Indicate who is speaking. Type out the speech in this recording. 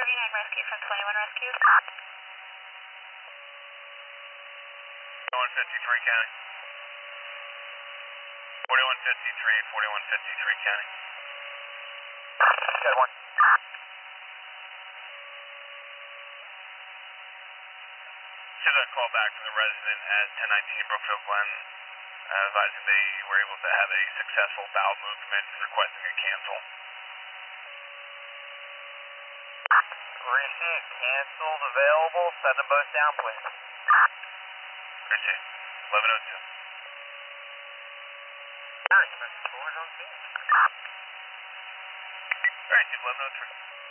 Speaker 1: 39 rescue from 21 rescued.
Speaker 2: 4153 County. 4153 County.
Speaker 3: Got one.
Speaker 2: Should have a call back from the resident at 1019 Brookfield Glen, advising they were able to have a successful bowel movement and requesting a cancel.
Speaker 3: Received. Canceled available. Send them both down, please.
Speaker 2: Received. 1102.
Speaker 3: Very special. Forward on scene.
Speaker 2: Received 1103.